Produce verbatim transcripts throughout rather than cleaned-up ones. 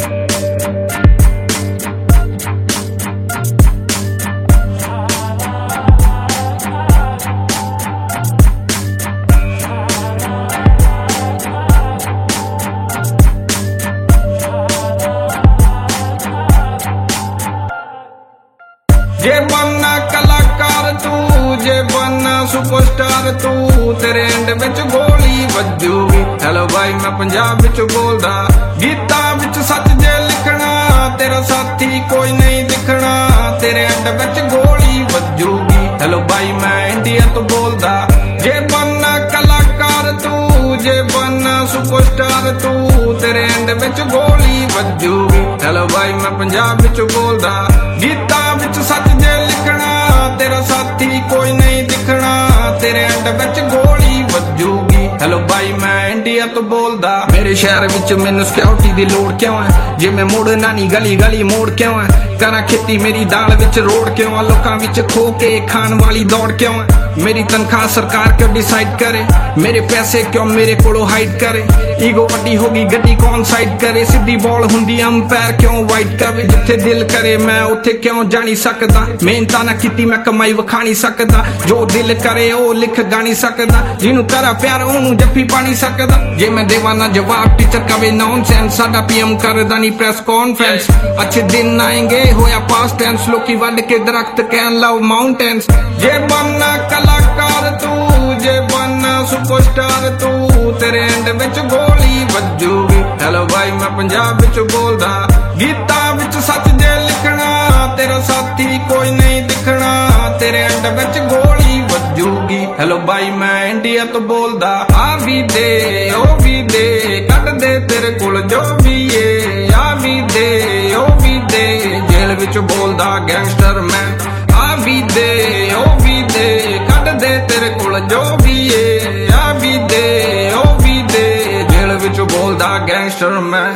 जे बनना कलाकार तू, जे बनना सुपरस्टार तू, तेरे एंड विच गोली वजूगी। हेलो भाई मैं पंजाब विच बोलदा, गीतां विच सच जे लिखना, तेरा साथी कोई नहीं दिखना, तेरे एंड विच गोली वजूगी। हेलो भाई मैं इंडिया तो बोलदा, जे बनना कलाकार तू, जे बनना सुपरस्टार तू, तेरे एंड विच गोली वजूगी। हेलो भाई मैं पंजाब विच बोलदा, गीतां विच सच जे लिखना, तेरा साथी कोई नहीं दिखना, तेरे एंड विच गोली वजूगी। हेलो भाई मैं इंडिया तो बोलदा, मेरे शहर विच मैनू सिक्योरिटी दी लोड़ क्यों है, जे मैं मुड़ना नहीं गली गली मोड़ क्यों है, करा खेती मेरी दाल विच रोड क्यों है, लोकां विच खो के खान वाली दौड़ क्यों है, मेरी तनख्वाह सरकार क्यों डिसाइड करे, मेरे पैसे क्यों मेरे कोलों हाइड करे, ईगो वड्डी होगी गड्डी कौन साइड करे, सीधी बॉल हुंदी अंपायर क्यों वाइट करे, जिथे दिल करे मैं उथे क्यों जा नहीं सकदा, मेहनत ना कीती मैं कमाई विखा नहीं सकदा, जो दिल करे ओ लिख गा नहीं सकदा, जिन्नू करा प्यार ओनू जफ्फी पा नहीं सकदा, जे मैं देवा ना जवाब टीचर कवे नॉनसेंस, साडा पीएम करदा नहीं प्रेस कॉन्फ्रेंस, अच्छे दिन आएंगे होया पास्ट टेंस, लोकी वड के दरख्त कैन लव माउंटेन्स। जे बनना कलाकार तू, जे बनना सुपरस्टार तू, तेरे एंड विच गोली वजूगी। हेलो भाई मैं पंजाब विच बोलदा, गीतां विच सच जे लिखना, तेरा साथी कोई नहीं दिखना, तेरे एंड विच गोली वजूगी। हेलो भाई मैं इंडिया तो बोलदा, आ भी दे ओ भी दे, कट दे तेरे कोल जो भी है, आ भी दे ओ भी दे, जेल विच बोलदा गैंगस्टर मैं, आ भी दे ओ भी दे, कट दे तेरे कोल जो भी है, आ भी दे ओ भी दे, जेल विच बोलदा गैंगस्टर मैं।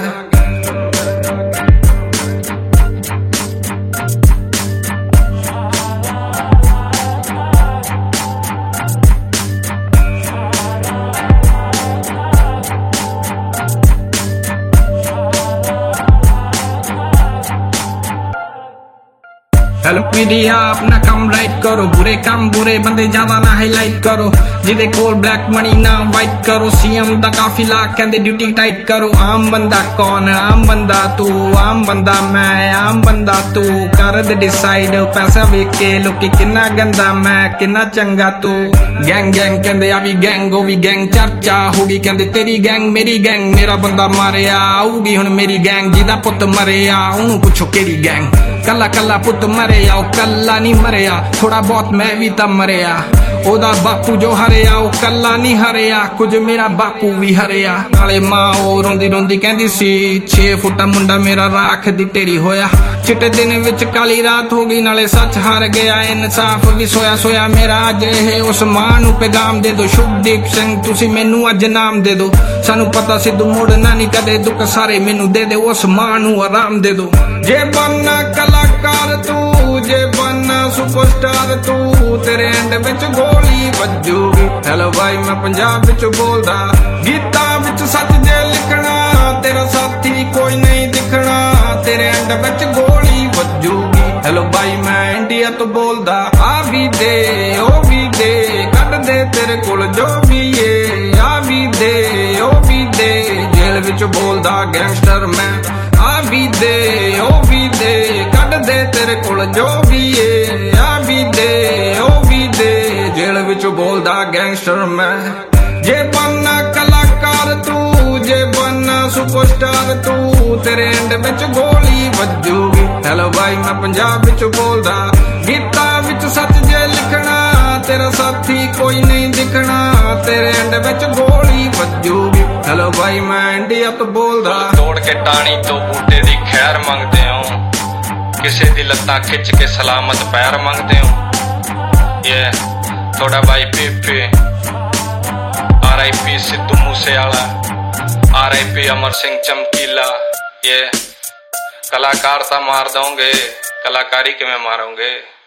हेलो मीडिया अपना काम राइट करो, बुरे काम बुरे बंदे ज्यादा ना हाईलाइट करो, जिदे कोल ब्लैक मनी ना वाइट करो, सीएम दा काफिला कहंदे ड्यूटी टाइट करो, आम बंदा कौन आम बंदा तू, आम बंदा मैं आम बंदा तू, कर दे डिसाइड पैसा वेख के लोकी किन्ना गंदा मैं किन्ना चंगा तू, गैंग गैंग कहंदे आ भी गैंग ओ भी गैंग, चर्चा होगी कहंदे तेरी गैंग मेरी गैंग, मेरा बंदा मारिया आऊगी हुण मेरी गैंग, जिदा पुत मरिया ओनू पुछो केड़ी गैंग, कला कला पुत मरिया ओ कला नहीं मरिया, थोड़ा बहुत मैं भी ता मरिया, ओदा बापू जो हरिया ओ कला नहीं हरिया, कुछ मेरा बापू भी हरिया, नाले मां ओ रोंदी रोंदी कहंदी सी, छे फुटा मुंडा मेरा राख दी टेरी होया, चिट्टे दिन विच काली रात हो गई, नाले सच हार गया इंसाफ भी सोया सोया मेरा, अज ये उस मां नू पैगाम दे दो, शुभदीप सिंह तुसी मैनू अज नाम दे दो, सानू पता सिद्धू मुड़ना नहीं कदे, दुख सारे मैनू दे दे, उस मां नू आराम दे दो। जे बनना कलाकार तू, जे बनना सुपरस्टार तू, तेरे एंड विच गोली वजूगी। हेलो भाई मैं पंजाब विच बोलदा, गीतां विच सच जे लिखना, तेरा साथी कोई नहीं दिखना, तेरे एंड विच गोली वजूगी। हेलो भाई मैं इंडिया तो बोलदा, आ भी दे ओ भी दे, कट दे तेरे कोल जो भी है, आ भी दे ओ भी दे, जेल विच बोलदा गैंगस्टर मैं, आ भी दे ओ भी दे, कट दे तेरे कोल जो भी है, आ भी दे ओ भी दे, जेल विच बोलदा गैंगस्टर मैं। जे बनना कलाकार तू, जे बनना सुपरस्टार तू, तेरे एंड विच गोली वजूगी। हेलो भाई मैं पंजाब विच बोलदा, गीतां विच सच जे लिखना, तेरा साथी कोई नहीं दिखना, तेरे एंड विच गोली वजूगी। हेलो भाई मैं इंडिया तो बोलदा, तोड़ के टाणी तो बूटे दी खैर मंगदे हो, किसे दी लत्तां खिच के सलामत पैर मंगदे हो, ये थोड़ा भाई पीपी, R I P Sidhu Moosewala, R I P Amar Singh Chamkila, ये कलाकार ता मार दोगे, कलाकारी किवें मारोगे।